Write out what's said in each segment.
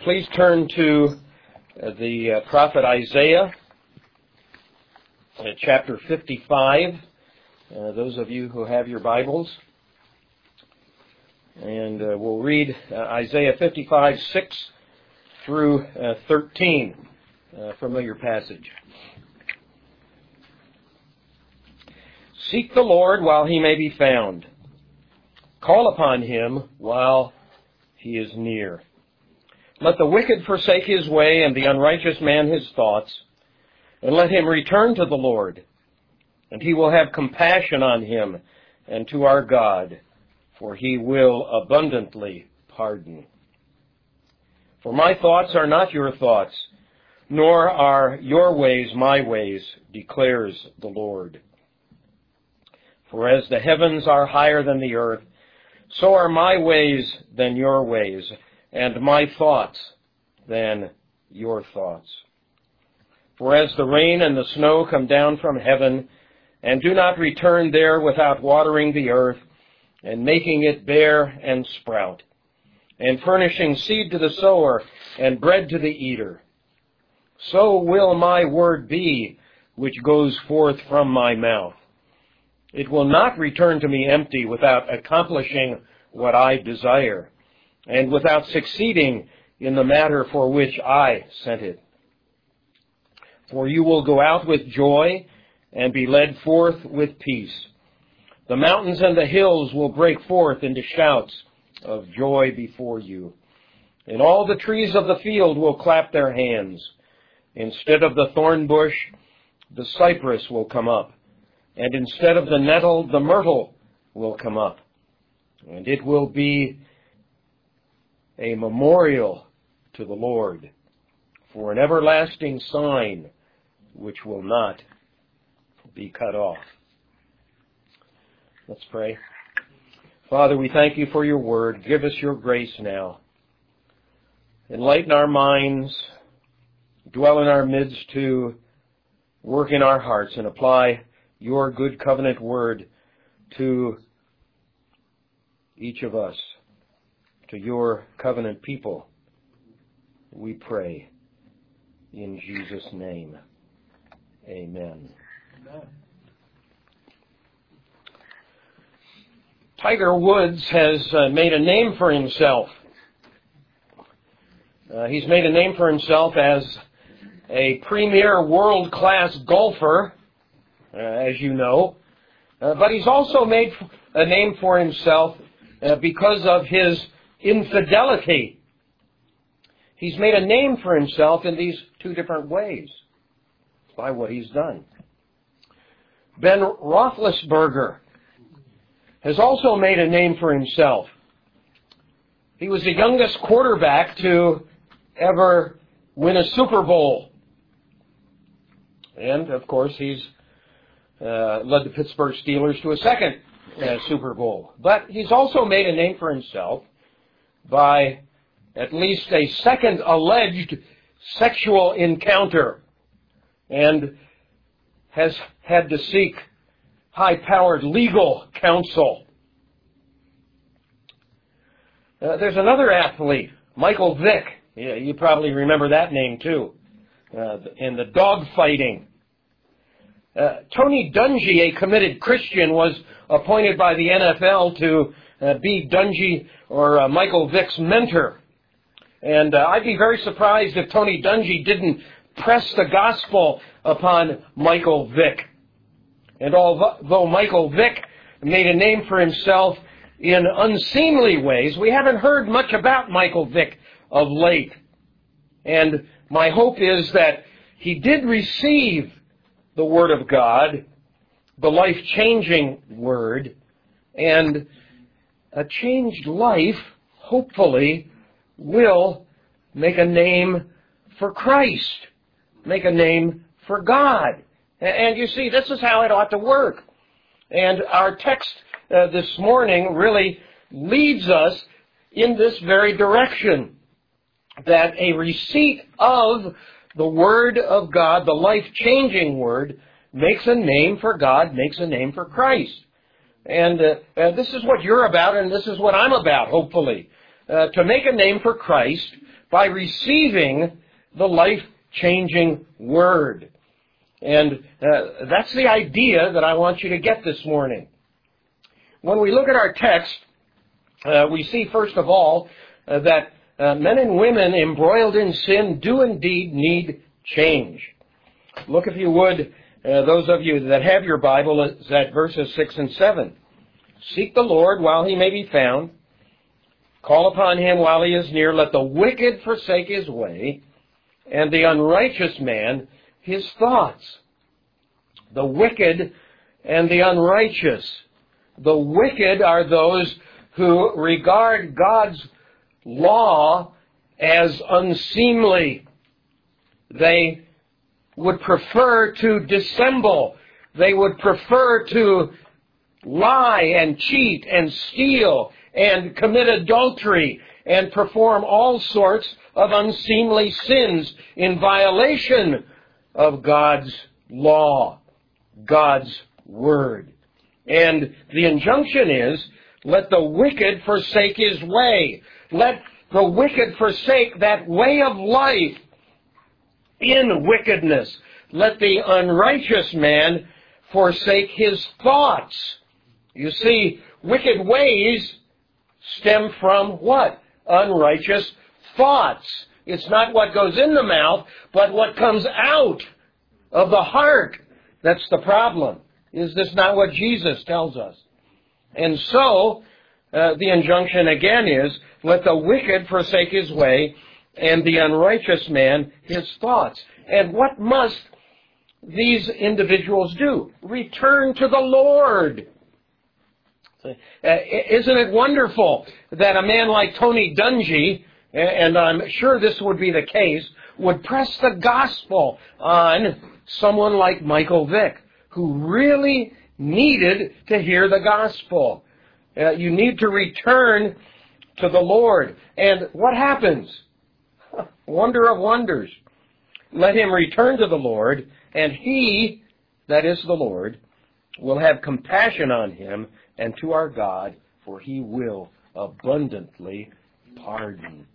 Please turn to the prophet Isaiah, chapter 55, those of you who have your Bibles. And we'll read Isaiah 55, 6 through 13, familiar passage. Seek the Lord while he may be found. Call upon him while he is near. Let the wicked forsake his way, and the unrighteous man his thoughts, and let him return to the Lord, and he will have compassion on him and to our God, for he will abundantly pardon. For my thoughts are not your thoughts, nor are your ways my ways, declares the Lord. For as the heavens are higher than the earth, so are my ways than your ways, and my thoughts than your thoughts. For as the rain and the snow come down from heaven, and do not return there without watering the earth, and making it bear and sprout, and furnishing seed to the sower, and bread to the eater, so will my word be, which goes forth from my mouth. It will not return to me empty without accomplishing what I desire, and without succeeding in the matter for which I sent it. For you will go out with joy and be led forth with peace. The mountains and the hills will break forth into shouts of joy before you. And all the trees of the field will clap their hands. Instead of the thorn bush, the cypress will come up. And instead of the nettle, the myrtle will come up. And it will be a memorial to the Lord, for an everlasting sign which will not be cut off. Let's pray. Father, we thank you for your word. Give us your grace now. Enlighten our minds, dwell in our midst to work in our hearts and apply your good covenant word to each of us, to your covenant people, we pray in Jesus' name. Amen. Amen. Tiger Woods has made a name for himself. He's made a name for himself as a premier world-class golfer, as you know. But he's also made a name for himself because of his infidelity. He's made a name for himself in these two different ways by what he's done. Ben Roethlisberger has also made a name for himself. He was the youngest quarterback to ever win a Super Bowl. And, of course, he's led the Pittsburgh Steelers to a second Super Bowl. But he's also made a name for himself by at least a second alleged sexual encounter, and has had to seek high-powered legal counsel. There's another athlete, Michael Vick. Yeah, you probably remember that name too, in the dogfighting. Tony Dungy, a committed Christian, was appointed by the NFL to be Dungy or Michael Vick's mentor. And I'd be very surprised if Tony Dungy didn't press the gospel upon Michael Vick. And although Michael Vick made a name for himself in unseemly ways, we haven't heard much about Michael Vick of late. And my hope is that he did receive the Word of God, the life-changing Word, and a changed life, hopefully, will make a name for Christ, make a name for God. And you see, this is how it ought to work. And our text this morning really leads us in this very direction, that a receipt of the Word of God, the life-changing Word, makes a name for God, makes a name for Christ. And this is what you're about, and this is what I'm about, hopefully. To make a name for Christ by receiving the life-changing Word. And that's the idea that I want you to get this morning. When we look at our text, we see, first of all, that men and women embroiled in sin do indeed need change. Look, if you would, those of you that have your Bible, it's at verses 6 and 7. Seek the Lord while he may be found. Call upon him while he is near. Let the wicked forsake his way, and the unrighteous man his thoughts. The wicked and the unrighteous. The wicked are those who regard God's law as unseemly. They would prefer to dissemble. They would prefer to lie and cheat and steal and commit adultery and perform all sorts of unseemly sins in violation of God's law, God's Word. And the injunction is, let the wicked forsake his way. Let the wicked forsake that way of life in wickedness. Let the unrighteous man forsake his thoughts. You see, wicked ways stem from what? Unrighteous thoughts. It's not what goes in the mouth, but what comes out of the heart. That's the problem. Is this not what Jesus tells us? And so, the injunction again is, let the wicked forsake his way, and the unrighteous man his thoughts. And what must these individuals do? Return to the Lord. Isn't it wonderful that a man like Tony Dungy, and I'm sure this would be the case, would press the gospel on someone like Michael Vick, who really needed to hear the gospel. You need to return to the Lord. And what happens? Wonder of wonders. Let him return to the Lord, and he, that is the Lord, will have compassion on him and to our God, for he will abundantly pardon.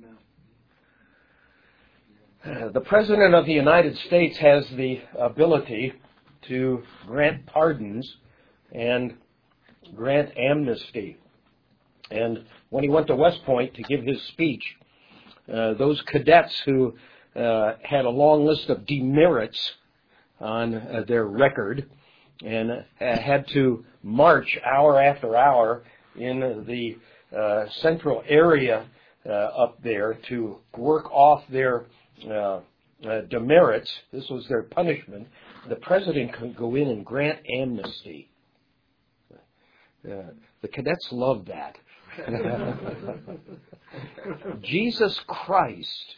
The President of the United States has the ability to grant pardons and grant amnesty. And when he went to West Point to give his speech, those cadets who had a long list of demerits on their record and had to march hour after hour in the central area up there to work off their demerits. This was their punishment. The president could go in and grant amnesty. The cadets loved that. Jesus Christ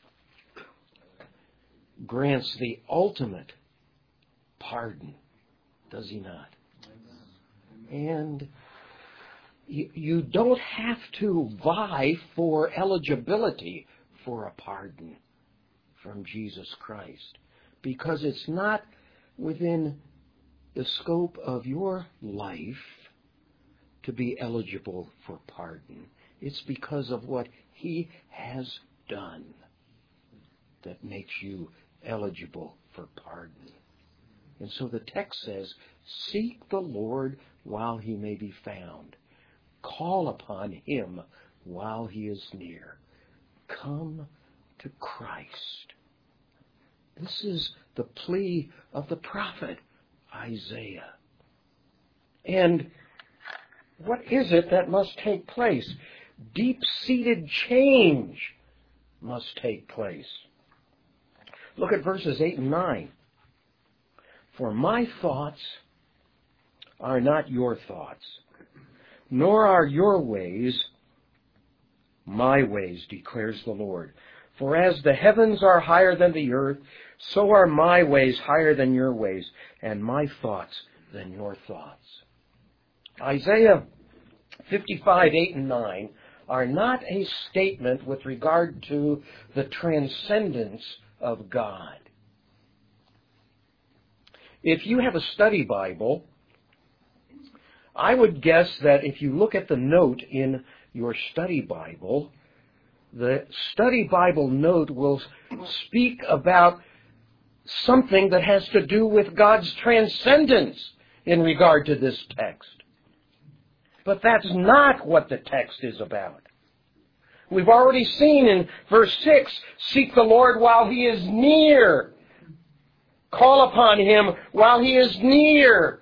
grants the ultimate pardon, does he not? And you don't have to vie for eligibility for a pardon from Jesus Christ, because it's not within the scope of your life to be eligible for pardon. It's because of what he has done that makes you eligible for pardon. And so the text says, seek the Lord while he may be found. Call upon him while he is near. Come to Christ. This is the plea of the prophet Isaiah. And what is it that must take place? Deep-seated change must take place. Look at verses 8 and 9. For my thoughts are not your thoughts, nor are your ways my ways, declares the Lord. For as the heavens are higher than the earth, so are my ways higher than your ways, and my thoughts than your thoughts. Isaiah 55, 8 and 9 are not a statement with regard to the transcendence of God. If you have a study Bible, I would guess that if you look at the note in your study Bible, the study Bible note will speak about something that has to do with God's transcendence in regard to this text. But that's not what the text is about. We've already seen in verse 6, seek the Lord while He is near. Call upon Him while He is near.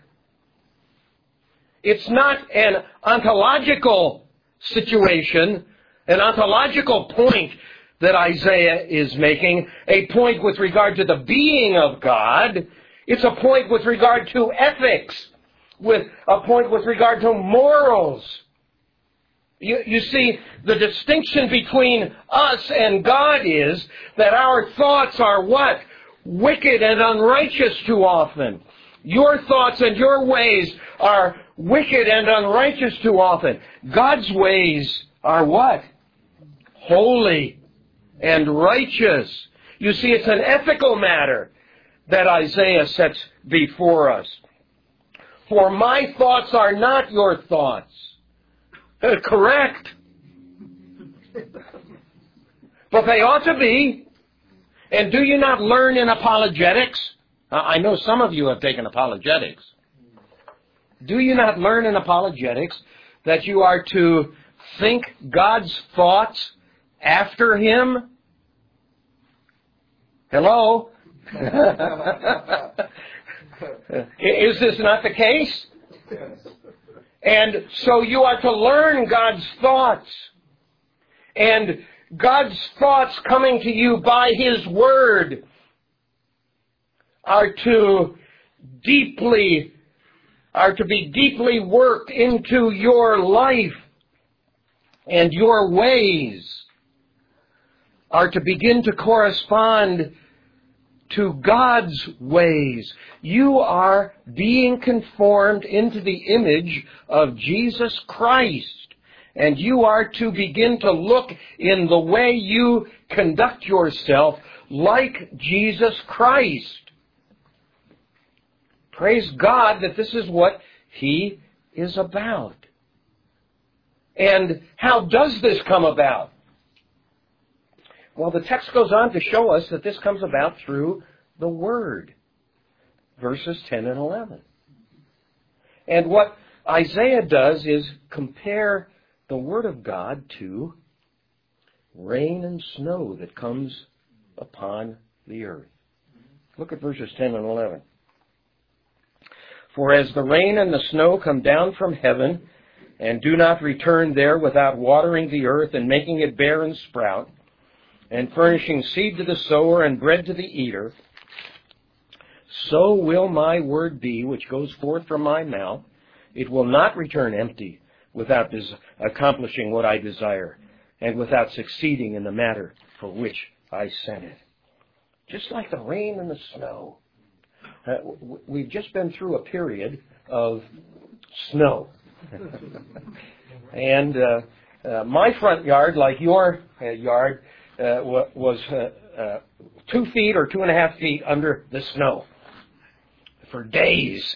It's not an ontological situation, an ontological point that Isaiah is making, a point with regard to the being of God. It's a point with regard to ethics, with a point with regard to morals. You see, the distinction between us and God is that our thoughts are what? Wicked and unrighteous too often. Your thoughts and your ways are wicked and unrighteous too often. God's ways are what? Holy and righteous. You see, it's an ethical matter that Isaiah sets before us. For my thoughts are not your thoughts. Correct. But they ought to be. And do you not learn in apologetics? I know some of you have taken apologetics. Do you not learn in apologetics that you are to think God's thoughts after Him? Hello? Is this not the case? And so you are to learn God's thoughts. And God's thoughts coming to you by His Word are to be deeply worked into your life, and your ways are to begin to correspond to God's ways. You are being conformed into the image of Jesus Christ. And you are to begin to look in the way you conduct yourself like Jesus Christ. Praise God that this is what He is about. And how does this come about? Well, the text goes on to show us that this comes about through the Word. Verses 10 and 11. And what Isaiah does is compare the Word of God to rain and snow that comes upon the earth. Look at verses 10 and 11. For as the rain and the snow come down from heaven, and do not return there without watering the earth and making it bear and sprout, and furnishing seed to the sower and bread to the eater, so will my word be which goes forth from my mouth. It will not return empty, without accomplishing what I desire, and without succeeding in the matter for which I sent it. Just like the rain and the snow. We've just been through a period of snow. And my front yard, like your yard, was 2 feet or 2.5 feet under the snow for days.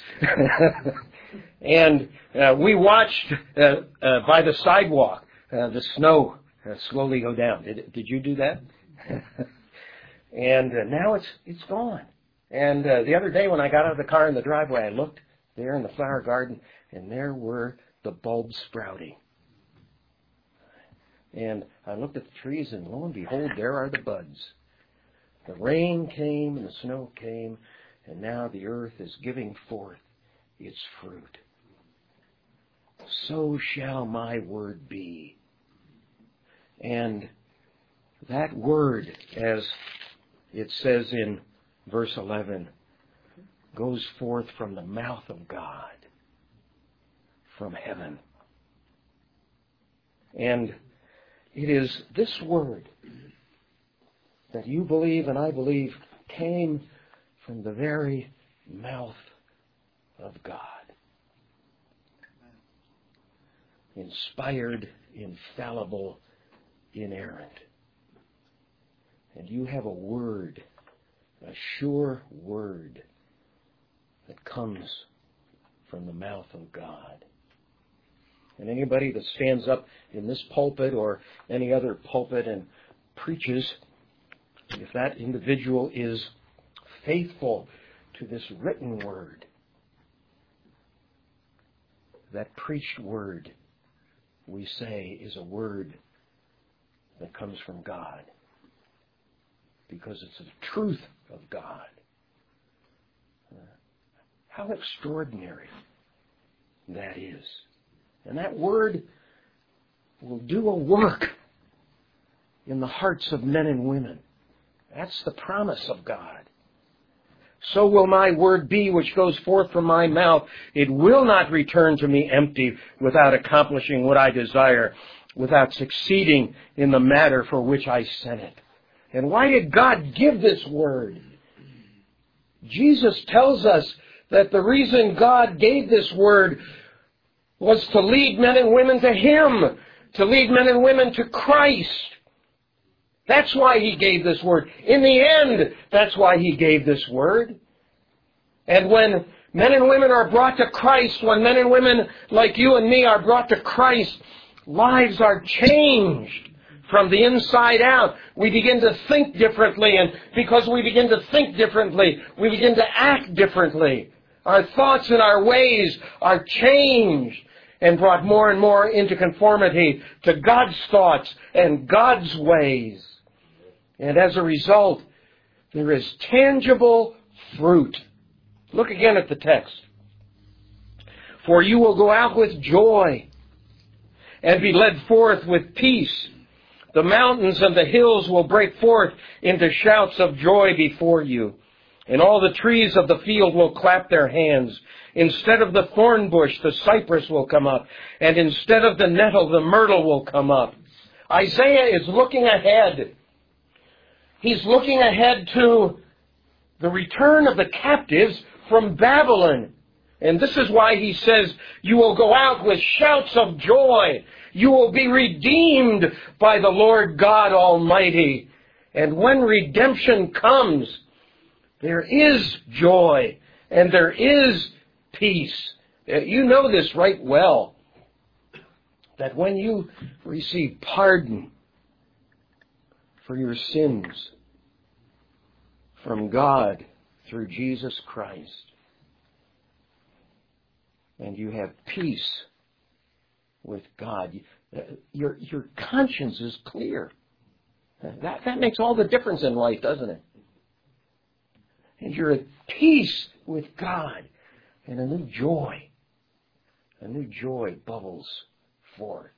And we watched by the sidewalk the snow slowly go down. Did you do that? And now it's gone. And the other day when I got out of the car in the driveway, I looked there in the flower garden, and there were the bulbs sprouting. And I looked at the trees, and lo and behold, there are the buds. The rain came and the snow came, and now the earth is giving forth its fruit. So shall my word be. And that word, as it says in verse 11, goes forth from the mouth of God, from heaven. And it is this word that you believe and I believe came from the very mouth of God. Inspired, infallible, inerrant. And you have a word, a sure word that comes from the mouth of God. And anybody that stands up in this pulpit or any other pulpit and preaches, if that individual is faithful to this written word, that preached word, we say, is a word that comes from God, because it's the truth of God. How extraordinary that is. And that word will do a work in the hearts of men and women. That's the promise of God. So will my word be which goes forth from my mouth. It will not return to me empty, without accomplishing what I desire, without succeeding in the matter for which I sent it. And why did God give this word? Jesus tells us that the reason God gave this word was to lead men and women to Him, to lead men and women to Christ. That's why He gave this word. In the end, that's why He gave this word. And when men and women are brought to Christ, when men and women like you and me are brought to Christ, lives are changed from the inside out. We begin to think differently, and because we begin to think differently, we begin to act differently. Our thoughts and our ways are changed and brought more and more into conformity to God's thoughts and God's ways. And as a result, there is tangible fruit. Look again at the text. For you will go out with joy and be led forth with peace. The mountains and the hills will break forth into shouts of joy before you. And all the trees of the field will clap their hands. Instead of the thorn bush, the cypress will come up. And instead of the nettle, the myrtle will come up. Isaiah is looking ahead. He's looking ahead to the return of the captives from Babylon. And this is why he says, you will go out with shouts of joy. You will be redeemed by the Lord God Almighty. And when redemption comes, there is joy and there is peace. You know this right well, that when you receive pardon for your sins from God through Jesus Christ, and you have peace with God, your conscience is clear. That makes all the difference in life, doesn't it? And you're at peace with God, and a new joy bubbles forth.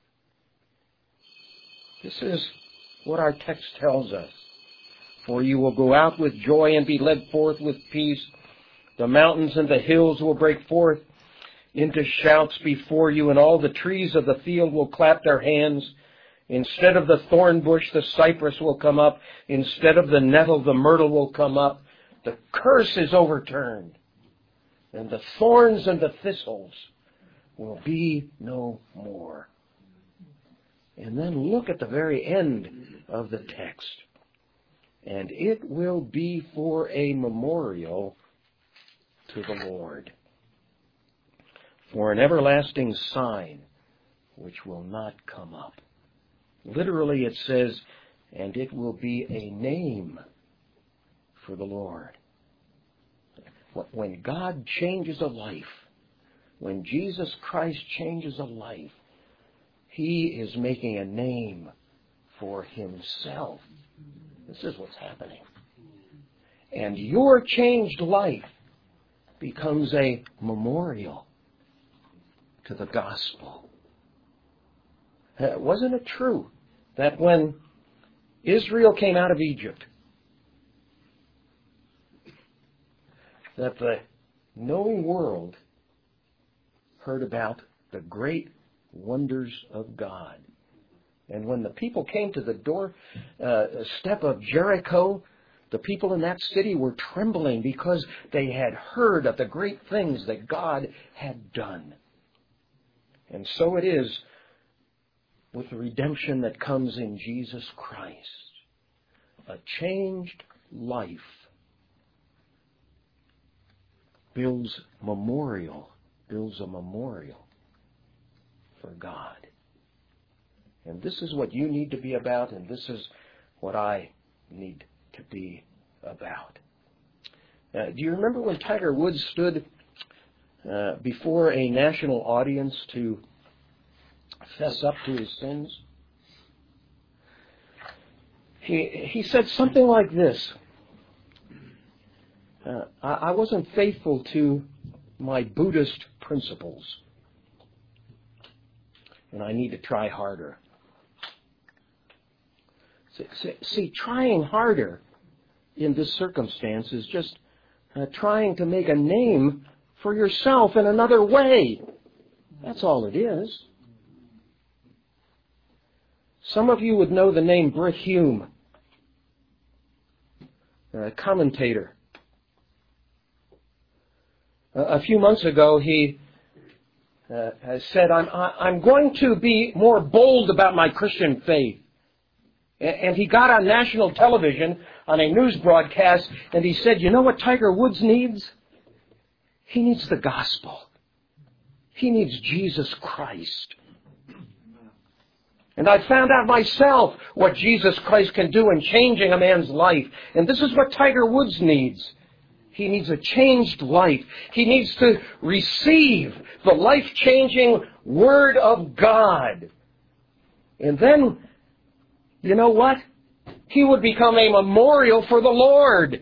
This is what our text tells us. For you will go out with joy and be led forth with peace. The mountains and the hills will break forth into shouts before you, and all the trees of the field will clap their hands. Instead of the thorn bush, the cypress will come up. Instead of the nettle, the myrtle will come up. The curse is overturned, and the thorns and the thistles will be no more. And then look at the very end of the text. And it will be for a memorial to the Lord, for an everlasting sign which will not come up. Literally it says, and it will be a name for the Lord. When God changes a life, when Jesus Christ changes a life, He is making a name for Himself. This is what's happening. And your changed life becomes a memorial to the gospel. Wasn't it true that when Israel came out of Egypt, that the known world heard about the great wonders of God? And when the people came to the doorstep of Jericho, the people in that city were trembling because they had heard of the great things that God had done. And so it is with the redemption that comes in Jesus Christ. A changed life builds a memorial for God. And this is what you need to be about, and this is what I need to be about. Do you remember when Tiger Woods stood before a national audience to fess up to his sins? He said something like this. I wasn't faithful to my Buddhist principles, and I need to try harder. See, trying harder in this circumstance is just trying to make a name for yourself in another way. That's all it is. Some of you would know the name Britt Hume, a commentator. A few months ago, he said, I'm going to be more bold about my Christian faith. And he got on national television on a news broadcast, and he said, you know what Tiger Woods needs? He needs the gospel. He needs Jesus Christ. And I found out myself what Jesus Christ can do in changing a man's life. And this is what Tiger Woods needs. He needs a changed life. He needs to receive the life-changing Word of God. And then, you know what? He would become a memorial for the Lord.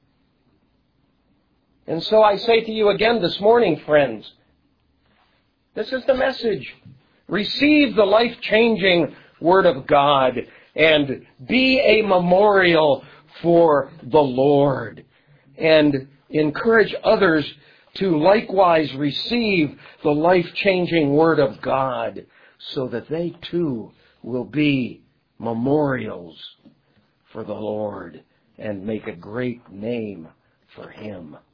And so I say to you again this morning, friends, this is the message. Receive the life-changing Word of God and be a memorial for the Lord. And encourage others to likewise receive the life-changing Word of God so that they too will be memorials for the Lord and make a great name for Him.